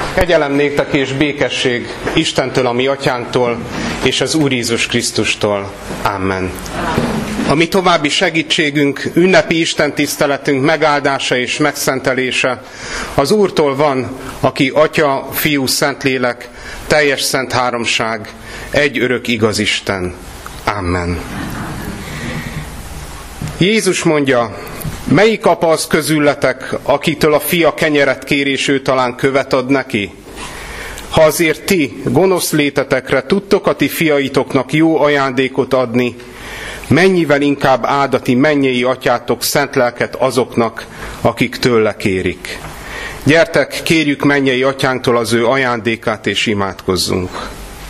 Kegyelem néktek és békesség Istentől, a mi atyánktól, és az Úr Jézus Krisztustól. Amen. A mi további segítségünk, ünnepi istentiszteletünk megáldása és megszentelése az Úrtól van, aki Atya, Fiú, Szentlélek, teljes szent háromság, egy örök igaz Isten. Amen. Jézus mondja, melyik apa az közületek, akitől a fia kenyeret kér, és ő talán követ ad neki? Ha azért ti, gonosz létetekre tudtok a ti fiaitoknak jó ajándékot adni, mennyivel inkább áld a ti mennyei atyátok szent lelket azoknak, akik tőle kérik. Gyertek, kérjük mennyei atyánktól az ő ajándékát, és imádkozzunk.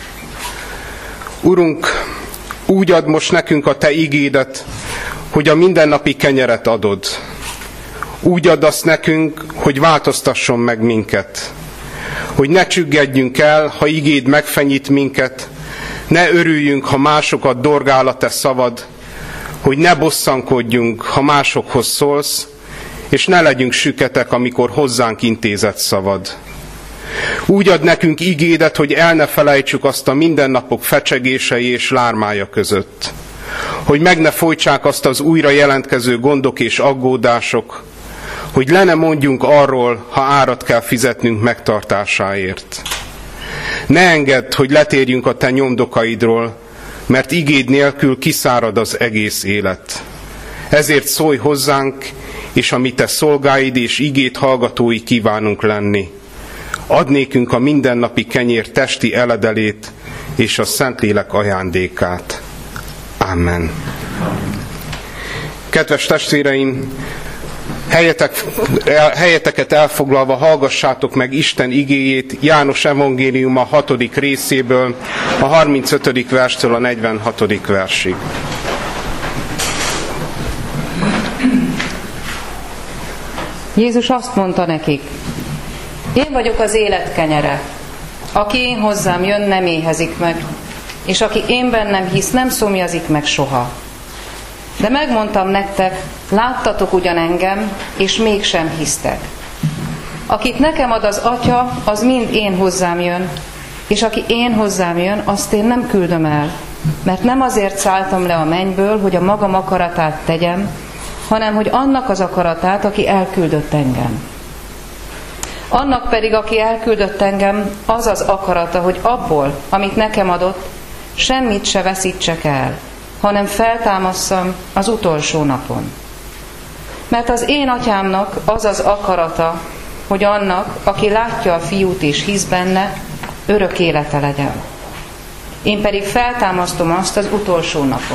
Urunk, úgy add most nekünk a te igédet, hogy a mindennapi kenyeret adod. Úgy add azt nekünk, hogy változtasson meg minket. Hogy ne csüggedjünk el, ha igéd megfenyít minket, ne örüljünk, ha másokat dorgál a te szavad, hogy ne bosszankodjunk, ha másokhoz szólsz, és ne legyünk süketek, amikor hozzánk intézett szavad. Úgy ad nekünk igédet, hogy el ne felejtsük azt a mindennapok fecsegései és lármája között. Hogy meg ne folytsák azt az újra jelentkező gondok és aggódások, hogy le ne mondjunk arról, ha árat kell fizetnünk megtartásáért. Ne engedd, hogy letérjünk a te nyomdokaidról, mert igéd nélkül kiszárad az egész élet. Ezért szólj hozzánk, és a mi te szolgáid és igéd hallgatói kívánunk lenni. Add nékünk a mindennapi kenyér testi eledelét és a Szentlélek ajándékát. Amen. Kedves testvéreim, helyeteket elfoglalva hallgassátok meg Isten igéjét János evangéliuma 6. részéből, a 35. verstől a 46. versig. Jézus azt mondta nekik, én vagyok az élet kenyere. Aki én hozzám jön, nem éhezik meg, és aki én bennem hisz, nem szomjazik meg soha. De megmondtam nektek, láttatok ugyan engem, és mégsem hisztek. Akit nekem ad az Atya, az mind én hozzám jön, és aki én hozzám jön, azt én nem küldöm el, mert nem azért szálltam le a mennyből, hogy a magam akaratát tegyem, hanem hogy annak az akaratát, aki elküldött engem. Annak pedig, aki elküldött engem, az az akarata, hogy abból, amit nekem adott, semmit se veszítsek el, hanem feltámasszam az utolsó napon. Mert az én atyámnak az az akarata, hogy annak, aki látja a fiút és hisz benne, örök élete legyen. Én pedig feltámasztom azt az utolsó napon.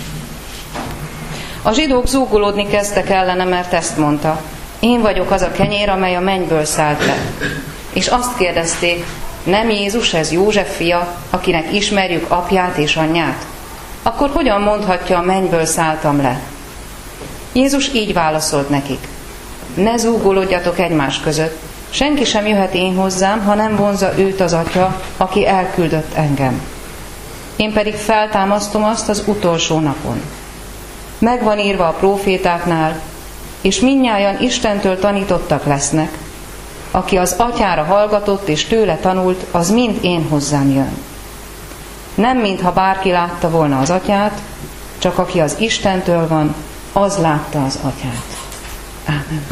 A zsidók zúgolódni kezdtek ellene, mert ezt mondta, én vagyok az a kenyér, amely a mennyből szállt le. És azt kérdezték, nem Jézus ez József fia, akinek ismerjük apját és anyját? Akkor hogyan mondhatja, a mennyből szálltam le? Jézus így válaszolt nekik, ne zúgolódjatok egymás között, senki sem jöhet én hozzám, ha nem vonzza őt az Atya, aki elküldött engem. Én pedig feltámasztom azt az utolsó napon. Megvan írva a prófétáknál, és mindnyájan Istentől tanítottak lesznek. Aki az Atyára hallgatott és tőle tanult, az mind én hozzám jön. Nem mintha bárki látta volna az Atyát, csak aki az Istentől van, az látta az Atyát. Ámen.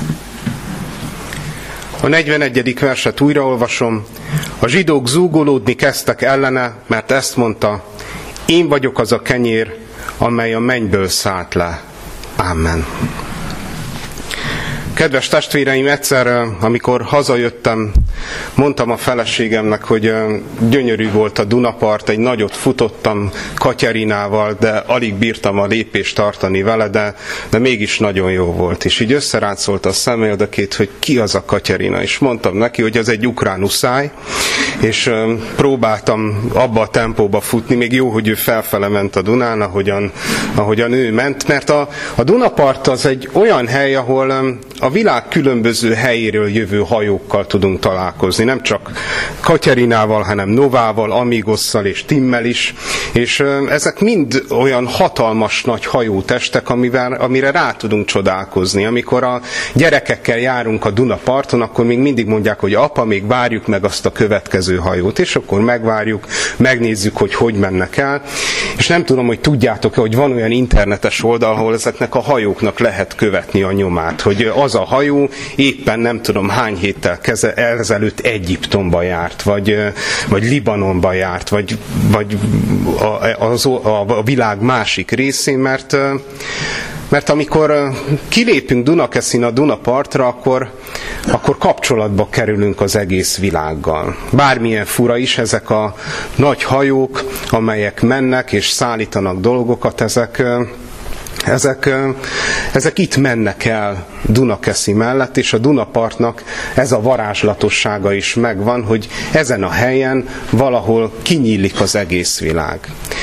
A 41. verset újraolvasom. A zsidók zúgolódni kezdtek ellene, mert ezt mondta, én vagyok az a kenyér, amely a mennyből szállt le. Amen. Kedves testvéreim, egyszer, amikor hazajöttem, mondtam a feleségemnek, hogy gyönyörű volt a Dunapart, egy nagyot futottam Katyerinával, de alig bírtam a lépést tartani vele, de mégis nagyon jó volt. És így összeráncolta a szemöldökét, hogy ki az a Katyerina, és mondtam neki, hogy az egy ukrán uszály, és próbáltam abba a tempóba futni, még jó, hogy ő felfele ment a Dunán, ahogyan ő ment, mert a Dunapart az egy olyan hely, ahol a világ különböző helyéről jövő hajókkal tudunk találkozni. Nem csak Katyerinával, hanem Novával, Amigosszal és Timmel is. És ezek mind olyan hatalmas nagy hajótestek, amire rá tudunk csodálkozni. Amikor a gyerekekkel járunk a Dunaparton, akkor még mindig mondják, hogy apa, még várjuk meg azt a következő hajót. És akkor megvárjuk, megnézzük, hogy mennek el. És nem tudom, hogy tudjátok-e, hogy van olyan internetes oldal, ahol ezeknek a hajóknak lehet követni a nyomát. Hogy az a hajó éppen nem tudom hány héttel ezelőtt Egyiptomba járt, vagy Libanonba járt, vagy a világ másik részén, mert amikor kilépünk Dunakeszin a Dunapartra, akkor kapcsolatba kerülünk az egész világgal. Bármilyen fura is, ezek a nagy hajók, amelyek mennek és szállítanak dolgokat, ezek itt mennek el Dunakeszi mellett, és a Dunapartnak ez a varázslatossága is megvan, hogy ezen a helyen valahol kinyílik az egész világ.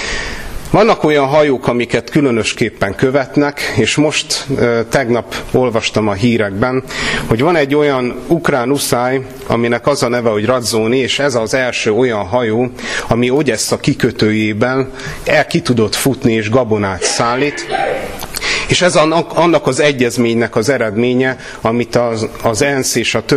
Vannak olyan hajók, amiket különösképpen követnek, és most tegnap olvastam a hírekben, hogy van egy olyan ukrán uszály, aminek az a neve, hogy Radzoni, és ez az első olyan hajó, ami Ogyessza kikötőjében ki tudott futni és gabonát szállít. És ez annak az egyezménynek az eredménye, amit az ENSZ és a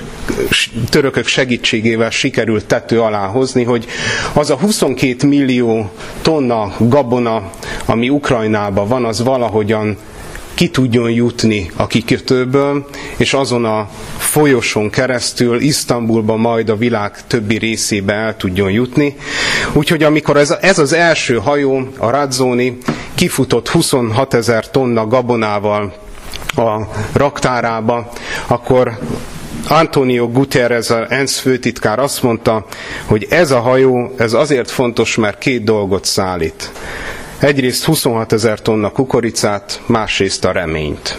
törökök segítségével sikerült tető alá hozni, hogy az a 22 millió tonna gabona, ami Ukrajnában van, az valahogyan ki tudjon jutni a kikötőből, és azon a folyosón keresztül Isztambulba, majd a világ többi részébe el tudjon jutni. Úgyhogy amikor ez az első hajó, a Radzoni, kifutott 26 000 tonna gabonával a raktárába, akkor Antonio Guterres, az ENSZ főtitkár azt mondta, hogy ez a hajó ez azért fontos, mert két dolgot szállít. Egyrészt 26 000 tonna kukoricát, másrészt a reményt.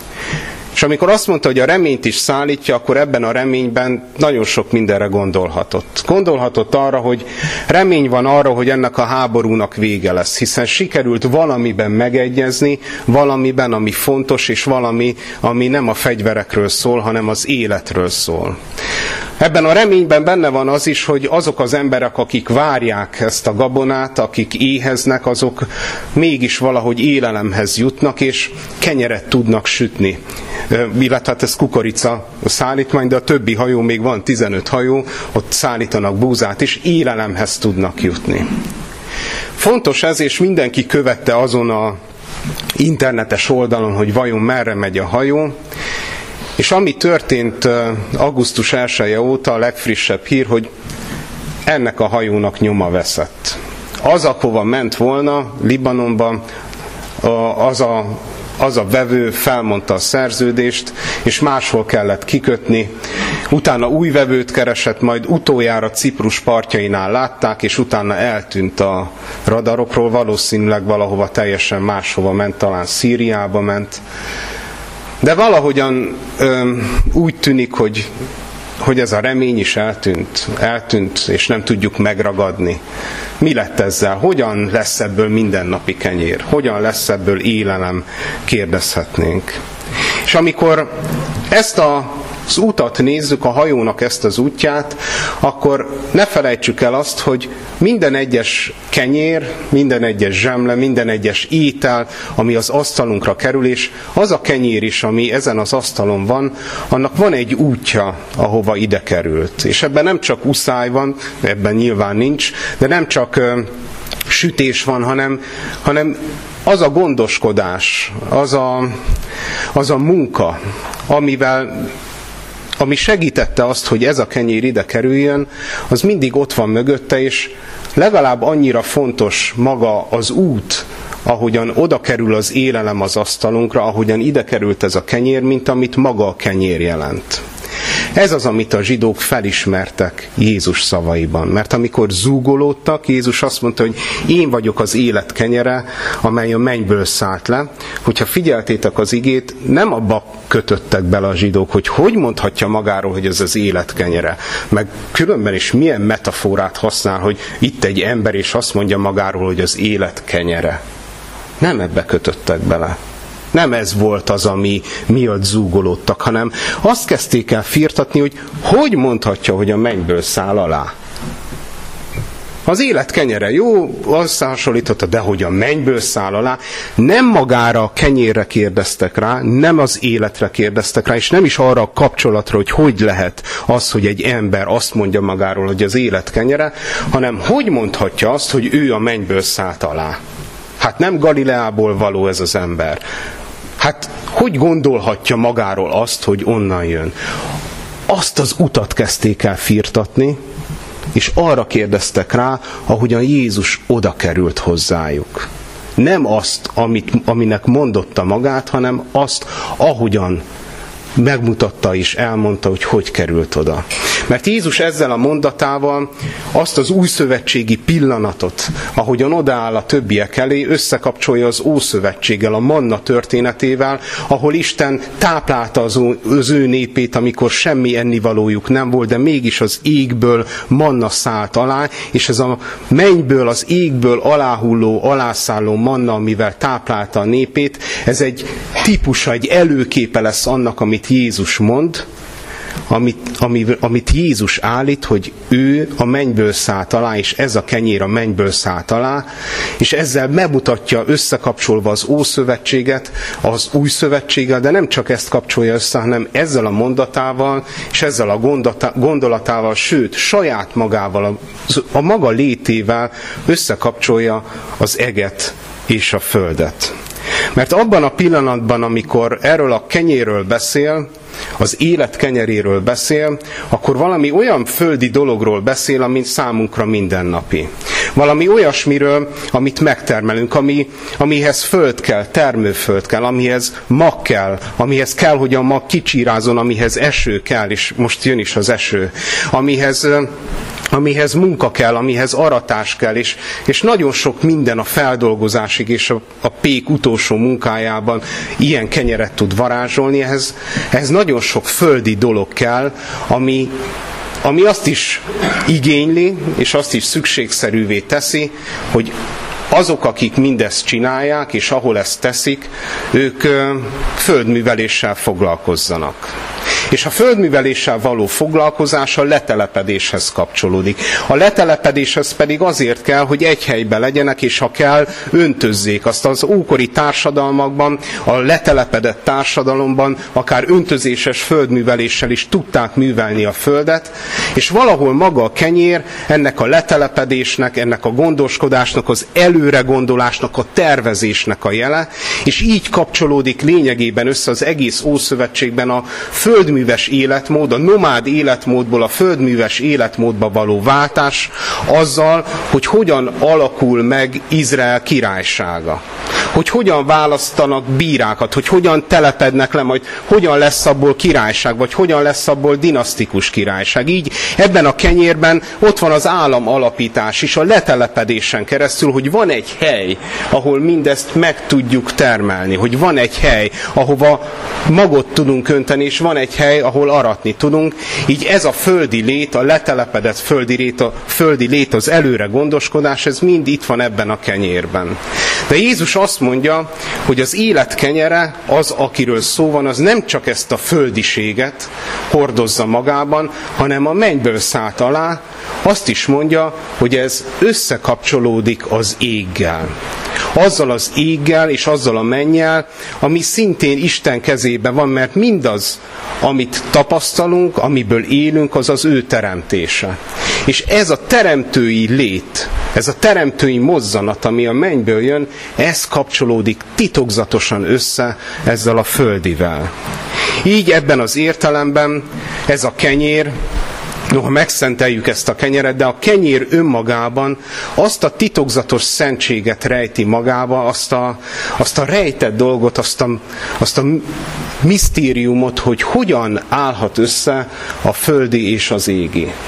És amikor azt mondta, hogy a reményt is szállítja, akkor ebben a reményben nagyon sok mindenre gondolhatott. Gondolhatott arra, hogy remény van arra, hogy ennek a háborúnak vége lesz, hiszen sikerült valamiben megegyezni, valamiben, ami fontos, és valami, ami nem a fegyverekről szól, hanem az életről szól. Ebben a reményben benne van az is, hogy azok az emberek, akik várják ezt a gabonát, akik éheznek, azok mégis valahogy élelemhez jutnak, és kenyeret tudnak sütni. Illetve hát ez kukorica szállítmány, de a többi hajó, még van 15 hajó, ott szállítanak búzát, és élelemhez tudnak jutni. Fontos ez, és mindenki követte azon a internetes oldalon, hogy vajon merre megy a hajó, és ami történt augusztus 1-e óta, a legfrissebb hír, hogy ennek a hajónak nyoma veszett. Az, ahova ment volna, Libanonban, az a vevő felmondta a szerződést, és máshol kellett kikötni. Utána új vevőt keresett, majd utoljára Ciprus partjainál látták, és utána eltűnt a radarokról, valószínűleg valahova teljesen máshova ment, talán Szíriába ment. De valahogyan úgy tűnik, hogy ez a remény is eltűnt, és nem tudjuk megragadni. Mi lett ezzel? Hogyan lesz ebből mindennapi kenyér? Hogyan lesz ebből élelem? Kérdezhetnénk. És amikor ezt az utat nézzük, a hajónak ezt az útját, akkor ne felejtsük el azt, hogy minden egyes kenyér, minden egyes zsemle, minden egyes étel, ami az asztalunkra kerül, és az a kenyér is, ami ezen az asztalon van, annak van egy útja, ahova ide került. És ebben nem csak uszály van, ebben nyilván nincs, de nem csak sütés van, hanem az a gondoskodás, az a munka, ami segítette azt, hogy ez a kenyér ide kerüljön, az mindig ott van mögötte, és legalább annyira fontos maga az út, ahogyan oda kerül az élelem az asztalunkra, ahogyan ide került ez a kenyér, mint amit maga a kenyér jelent. Ez az, amit a zsidók felismertek Jézus szavaiban. Mert amikor zúgolódtak, Jézus azt mondta, hogy én vagyok az élet kenyere, amely a mennyből szállt le. Hogyha figyeltétek az igét, nem abba kötöttek bele a zsidók, hogy mondhatja magáról, hogy ez az élet kenyere. Meg különben is milyen metaforát használ, hogy itt egy ember, és azt mondja magáról, hogy az élet kenyere. Nem ebbe kötöttek bele. Nem ez volt az, ami miatt zúgolódtak, hanem azt kezdték el firtatni, hogy mondhatja, hogy a mennyből száll alá. Az élet kenyere, jó, összehasonlította, de hogy a mennyből száll alá, nem magára a kenyérre kérdeztek rá, nem az életre kérdeztek rá, és nem is arra a kapcsolatra, hogy lehet az, hogy egy ember azt mondja magáról, hogy az élet kenyere, hanem hogy mondhatja azt, hogy ő a mennyből szállt alá. Hát nem Galileából való ez az ember. Hát hogy gondolhatja magáról azt, hogy onnan jön? Azt az utat kezdték el firtatni, és arra kérdeztek rá, ahogyan Jézus oda került hozzájuk. Nem azt, aminek mondotta magát, hanem azt, ahogyan megmutatta és elmondta, hogy került oda. Mert Jézus ezzel a mondatával azt az újszövetségi pillanatot, ahogyan odaáll a többiek elé, összekapcsolja az Ószövetséggel, a manna történetével, ahol Isten táplálta az ő népét, amikor semmi ennivalójuk nem volt, de mégis az égből manna szállt alá, és ez a mennyből, az égből aláhulló, alászálló manna, amivel táplálta a népét, ez egy típusa, egy előképe lesz annak, amit Jézus mond, amit Jézus állít, hogy ő a mennyből szállt alá, és ez a kenyér a mennyből szállt alá, és ezzel bemutatja, összekapcsolva az Ószövetséget, az Új Szövetséggel, de nem csak ezt kapcsolja össze, hanem ezzel a mondatával, és ezzel a gondolatával, sőt, saját magával, a maga létével összekapcsolja az eget és a földet. Mert abban a pillanatban, amikor erről a kenyérről beszél, az élet kenyeréről beszél, akkor valami olyan földi dologról beszél, ami számunkra mindennapi. Valami olyasmiről, amit megtermelünk, amihez föld kell, termőföld kell, amihez mag kell, amihez kell, hogy a mag kicsírázon, amihez eső kell, és most jön is az eső, amihez munka kell, amihez aratás kell, és nagyon sok minden a feldolgozásig és a pék utolsó munkájában ilyen kenyeret tud varázsolni, ehhez nagyon sok földi dolog kell, ami azt is igényli, és azt is szükségszerűvé teszi, hogy azok, akik mindezt csinálják, és ahol ezt teszik, ők földműveléssel foglalkozzanak. És a földműveléssel való foglalkozás a letelepedéshez kapcsolódik. A letelepedéshez pedig azért kell, hogy egy helyben legyenek, és ha kell, öntözzék. Azt az ókori társadalmakban, a letelepedett társadalomban akár öntözéses földműveléssel is tudták művelni a földet, és valahol maga a kenyér ennek a letelepedésnek, ennek a gondoskodásnak, az előre gondolásnak, a tervezésnek a jele, és így kapcsolódik lényegében össze az egész Ószövetségben a földműves életmód, a nomád életmódból a földműves életmódba való váltás azzal, hogy hogyan alakul meg Izrael királysága. Hogy hogyan választanak bírákat, hogy hogyan telepednek le, majd hogyan lesz abból királyság, vagy hogyan lesz abból dinasztikus királyság. Így ebben a kenyérben ott van az állam alapítás is, a letelepedésen keresztül, hogy van egy hely, ahol mindezt meg tudjuk termelni, hogy van egy hely, ahova magot tudunk önteni, és van egy hely, ahol aratni tudunk. Így ez a földi lét, a letelepedett földi lét, az előre gondoskodás, ez mind itt van ebben a kenyérben. De Jézus azt mondja, hogy az élet kenyere, az, akiről szó van, az nem csak ezt a földiséget hordozza magában, hanem a mennyből szállt alá, azt is mondja, hogy ez összekapcsolódik az éggel. Azzal az éggel és azzal a mennyel, ami szintén Isten kezében van, mert mindaz, amit tapasztalunk, amiből élünk, az az ő teremtése. És ez a teremtői lét, ez a teremtői mozzanat, ami a mennyből jön, ez kapcsolódik titokzatosan össze ezzel a földivel. Így ebben az értelemben ez a kenyér, noha megszenteljük ezt a kenyeret, de a kenyér önmagában azt a titokzatos szentséget rejti magába, azt a rejtett dolgot, azt a misztériumot, hogy hogyan állhat össze a földi és az égi.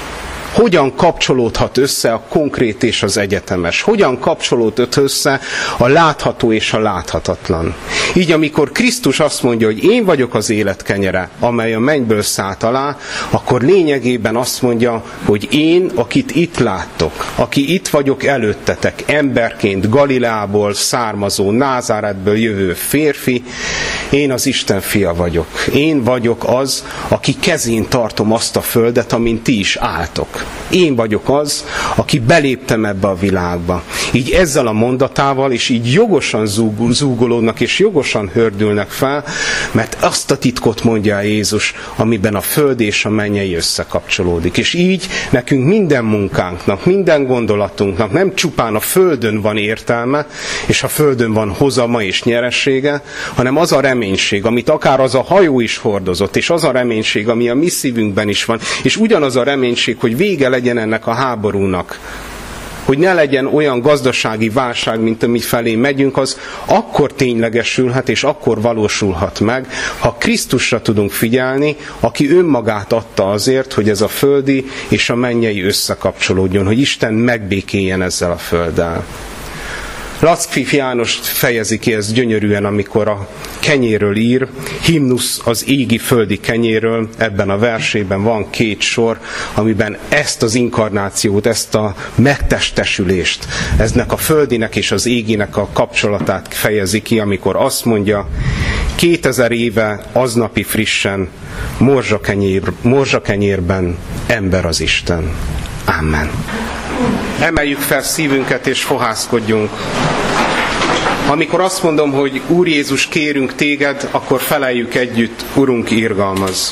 hogyan kapcsolódhat össze a konkrét és az egyetemes? Hogyan kapcsolódhat össze a látható és a láthatatlan? Így amikor Krisztus azt mondja, hogy én vagyok az élet kenyere, amely a mennyből szállt alá, akkor lényegében azt mondja, hogy én, akit itt láttok, aki itt vagyok előttetek, emberként, Galileából származó, Názáretből jövő férfi, én az Isten fia vagyok. Én vagyok az, aki kezén tartom azt a földet, amin ti is álltok. Én vagyok az, aki beléptem ebbe a világba. Így ezzel a mondatával, és így jogosan zúgolódnak, és jogosan hördülnek fel, mert azt a titkot mondja Jézus, amiben a föld és a mennyei összekapcsolódik. És így nekünk minden munkánknak, minden gondolatunknak nem csupán a földön van értelme, és a földön van hozama és nyeressége, hanem az a reménység, amit akár az a hajó is hordozott, és az a reménység, ami a mi szívünkben is van, és ugyanaz a reménység, hogy vége legyen ennek a háborúnak, hogy ne legyen olyan gazdasági válság, mint ami felé megyünk, az akkor ténylegesülhet, és akkor valósulhat meg, ha Krisztusra tudunk figyelni, aki önmagát adta azért, hogy ez a földi és a mennyei összekapcsolódjon, hogy Isten megbékéljen ezzel a földdel. Lackfi János fejezi ki ezt gyönyörűen, amikor a kenyérről ír, himnusz az égi földi kenyérről, ebben a versében van 2 sor, amiben ezt az inkarnációt, ezt a megtestesülést, eznek a földinek és az éginek a kapcsolatát fejezi ki, amikor azt mondja, 2000 éve aznapi frissen, morzsakenyérben ember az Isten. Amen. Emeljük fel szívünket és fohászkodjunk. Amikor azt mondom, hogy Úr Jézus, kérünk téged, akkor feleljük együtt, Urunk, irgalmaz.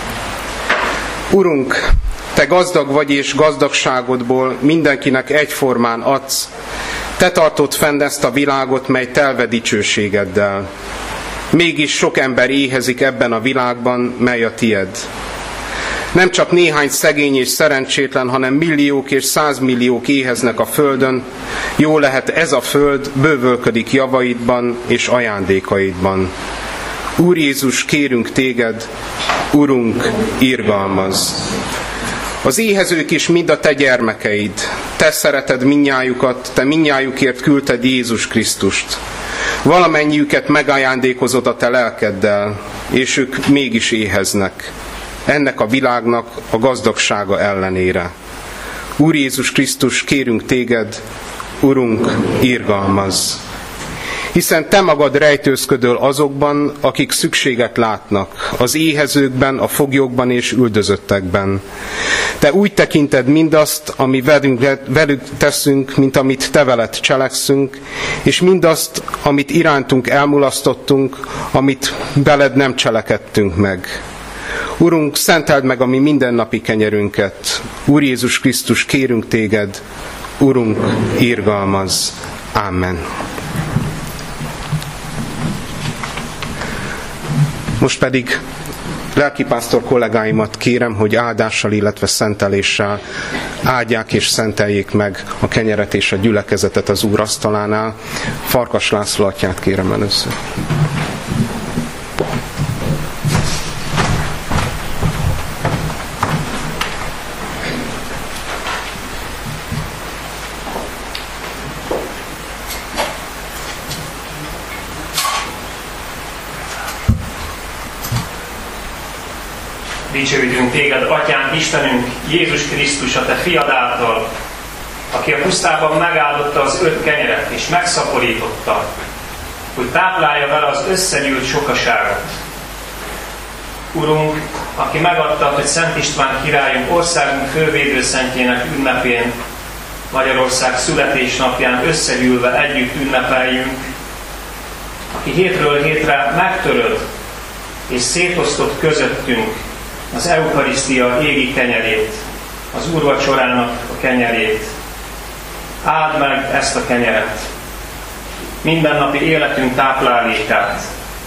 Urunk, te gazdag vagy, és gazdagságodból mindenkinek egyformán adsz. Te tartod fenn ezt a világot, mely telve dicsőségeddel. Mégis sok ember éhezik ebben a világban, mely a tied. Nem csak néhány szegény és szerencsétlen, hanem milliók és százmilliók éheznek a földön. Jó lehet, ez a föld bővölködik javaidban és ajándékaidban. Úr Jézus, kérünk téged, Urunk, irgalmazz! Az éhezők is mind a te gyermekeid. Te szereted mindnyájukat, te mindnyájukért küldted Jézus Krisztust. Valamennyiüket megajándékozod a te lelkeddel, és ők mégis éheznek. Ennek a világnak a gazdagsága ellenére. Úr Jézus Krisztus, kérünk téged, Urunk, irgalmazz! Hiszen te magad rejtőzködöl azokban, akik szükséget látnak, az éhezőkben, a foglyokban és üldözöttekben. Te úgy tekinted mindazt, ami velük teszünk, mint amit te veled cselekszünk, és mindazt, amit irántunk elmulasztottunk, amit veled nem cselekedtünk meg. Urunk, szenteld meg a mi mindennapi kenyerünket. Úr Jézus Krisztus, kérünk téged, Urunk, irgalmazz! Amen. Most pedig lelkipásztor kollégáimat kérem, hogy áldással, illetve szenteléssel áldják és szenteljék meg a kenyeret és a gyülekezetet az Úr asztalánál. Farkas László atyát kérem először. Dicsőítünk téged, Atyánk, Istenünk, Jézus Krisztus, a te fiad által, aki a pusztában megáldotta az 5 kenyeret és megszaporította, hogy táplálja vele az összegyűlt sokaságot. Urunk, aki megadta, hogy Szent István királyunk országunk fővédőszentjének ünnepén, Magyarország születésnapján összegyűlve együtt ünnepeljünk, aki hétről hétre megtöröd és szétosztott közöttünk az eukarisztia égi kenyerét, az úrvacsorának a kenyerét. Áld meg ezt a kenyeret, mindennapi életünk táplálékát.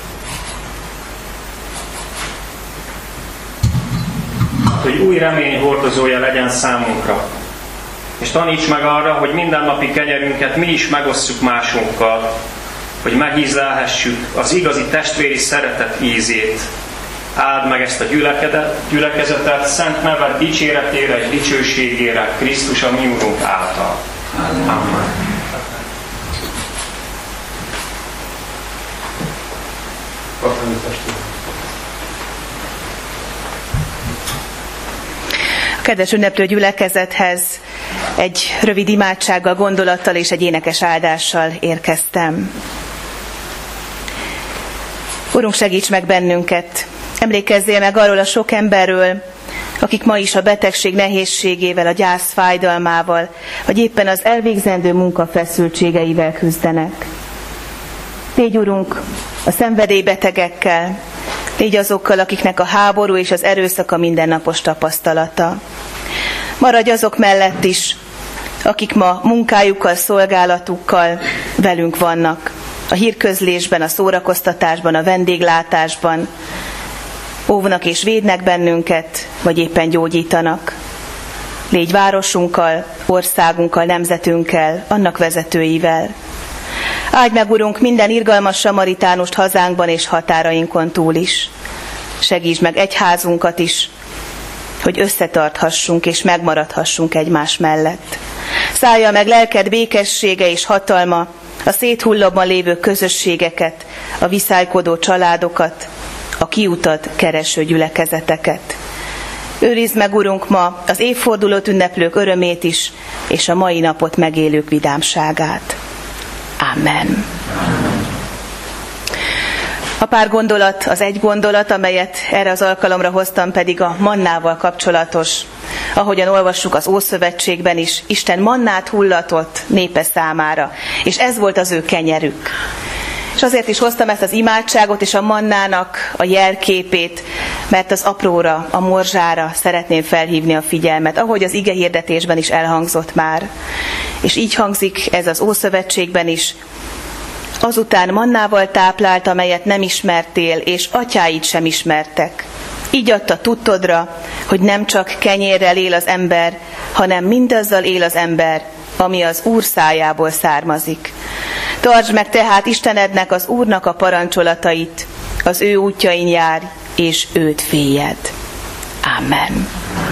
Hogy új remény hordozója legyen számunkra. És taníts meg arra, hogy mindennapi kenyerünket mi is megosszuk másunkkal, hogy megízlelhessük az igazi testvéri szeretet ízét. Áld meg ezt a gyülekezetet, szent neved dicséretére és dicsőségére Krisztus a mi Urunk által. Amen. A kedves ünneplő gyülekezethez egy rövid imádsággal, gondolattal és egy énekes áldással érkeztem. Urunk, segíts meg bennünket! Emlékezzél meg arról a sok emberről, akik ma is a betegség nehézségével, a gyász fájdalmával, vagy éppen az elvégzendő munka feszültségeivel küzdenek. Légy, Urunk, a szenvedélybetegekkel, légy azokkal, akiknek a háború és az erőszak a mindennapos tapasztalata. Maradj azok mellett is, akik ma munkájukkal, szolgálatukkal velünk vannak, a hírközlésben, a szórakoztatásban, a vendéglátásban, óvnak és védnek bennünket, vagy éppen gyógyítanak. Légy városunkkal, országunkkal, nemzetünkkel, annak vezetőivel. Áldj meg, Urunk, minden irgalmas samaritánust hazánkban és határainkon túl is. Segítsd meg egyházunkat is, hogy összetarthassunk és megmaradhassunk egymás mellett. Szállja meg lelked békessége és hatalma a széthullóban lévő közösségeket, a viszálykodó családokat, a kiutat kereső gyülekezeteket. Őrizd meg, Urunk, ma az évfordulót ünneplők örömét is, és a mai napot megélők vidámságát. Amen. A pár gondolat, az egy gondolat, amelyet erre az alkalomra hoztam, pedig a mannával kapcsolatos. Ahogyan olvassuk az Ószövetségben is, Isten mannát hullatott népe számára, és ez volt az ő kenyerük. És azért is hoztam ezt az imádságot és a mannának a jelképét, mert az apróra, a morzsára szeretném felhívni a figyelmet, ahogy az igehirdetésben is elhangzott már. És így hangzik ez az Ószövetségben is. Azután mannával táplált, amelyet nem ismertél, és atyáid sem ismertek. Így adta tudtodra, hogy nem csak kenyérrel él az ember, hanem mindazzal él az ember, ami az Úr szájából származik. Tartsd meg tehát Istenednek, az Úrnak a parancsolatait, az ő útjain járj, és őt féljed. Amen.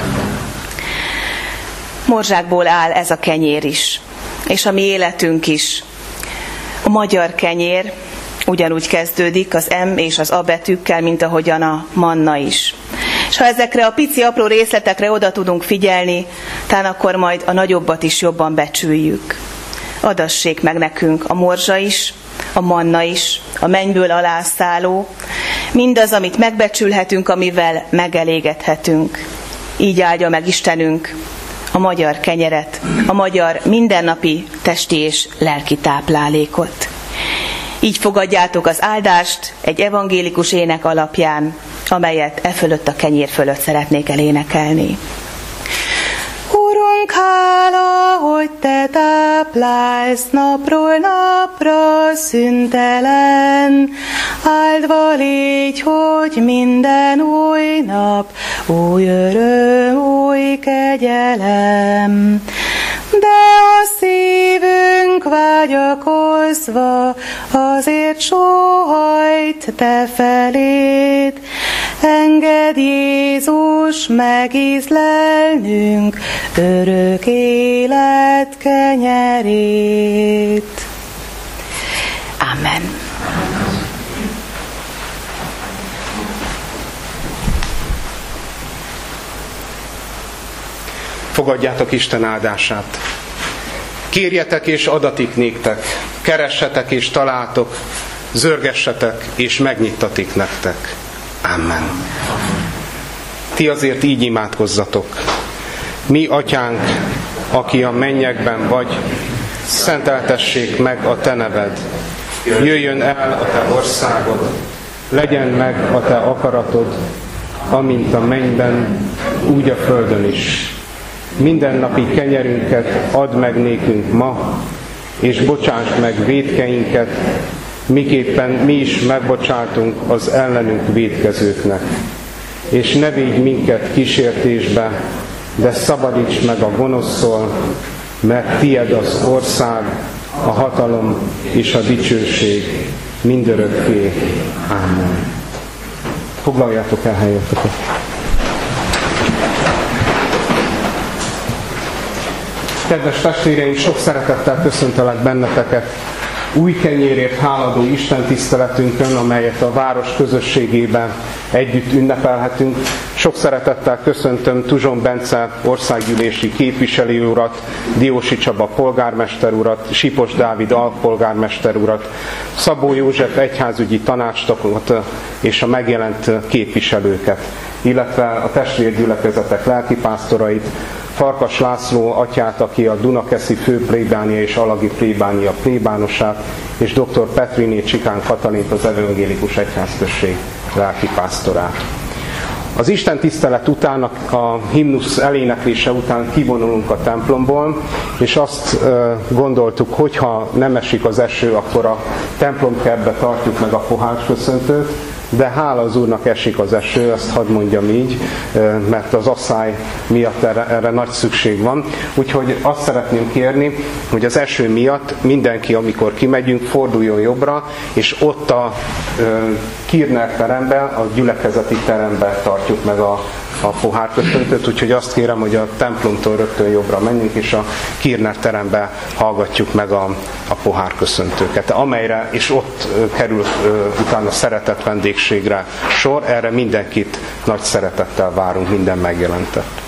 Morzsákból áll ez a kenyér is, és a mi életünk is. A magyar kenyér ugyanúgy kezdődik az M és az A betűkkel, mint ahogyan a manna is. És ha ezekre a pici apró részletekre oda tudunk figyelni, talán akkor majd a nagyobbat is jobban becsüljük. Adassék meg nekünk a morzsa is, a manna is, a mennyből alászálló, mindaz, amit megbecsülhetünk, amivel megelégedhetünk. Így áldja meg Istenünk a magyar kenyeret, a magyar mindennapi testi és lelki táplálékot. Így fogadjátok az áldást egy evangélikus ének alapján, amelyet e fölött a kenyér fölött szeretnék elénekelni. Urunk, hála, hogy te táplálsz napról napra szüntelen. Áldva légy, hogy minden új nap, új öröm, új kegyelem. De a szívünk vágyakozva azért sóhajt te feléd. Engedd, Jézus, megízlelnünk örök élet kenyerét. Amen. Fogadjátok Isten áldását. Kérjetek és adatik néktek, keressetek és találtok, zörgessetek és megnyittatik nektek. Amen. Ti azért így imádkozzatok. Mi, Atyánk, aki a mennyekben vagy, szenteltessék meg a te neved. Jöjjön el a te országod, legyen meg a te akaratod, amint a mennyben, úgy a földön is. Mindennapi kenyerünket add meg nékünk ma, és bocsásd meg vétkeinket, miképpen mi is megbocsátunk az ellenünk vétkezőknek. És ne védj minket kísértésbe, de szabadíts meg a gonosztól, mert tied az ország, a hatalom és a dicsőség mindörökké. Amen. Foglaljátok el helyeteket. Kedves testvéreim, sok szeretettel köszöntelek benneteket új kenyérért háladó Isten tiszteletünkön, amelyet a város közösségében együtt ünnepelhetünk. Sok szeretettel köszöntöm Tuzson Bence országgyűlési képviselő urat, Diósi Csaba polgármester urat, Sipos Dávid alpolgármester urat, Szabó József egyházügyi tanácstagot és a megjelent képviselőket, illetve a testvérgyülekezetek lelkipásztorait, Farkas László atyát, aki a Dunakeszi főplébánia és Alagi plébánia plébánosát, és dr. Petriné Csikán Katalint, az evangélikus egyházközség lelkipásztorát. Az Isten tisztelet után, a himnusz eléneklése után kivonulunk a templomból, és azt gondoltuk, hogyha nem esik az eső, akkor a templomkertbe tartjuk meg a pohárköszöntőt, de hála az Úrnak esik az eső, azt hadd mondjam így, mert az asszály miatt erre nagy szükség van. Úgyhogy azt szeretném kérni, hogy az eső miatt mindenki, amikor kimegyünk, forduljon jobbra, és ott a Kirner teremben, a gyülekezeti teremben tartjuk meg a pohárköszöntőt, úgyhogy azt kérem, hogy a templomtól rögtön jobbra menjünk, és a Kirner teremben hallgatjuk meg a pohárköszöntőket, amelyre és ott kerül utána szeretett vendégségre sor. Erre mindenkit nagy szeretettel várunk, minden megjelentet.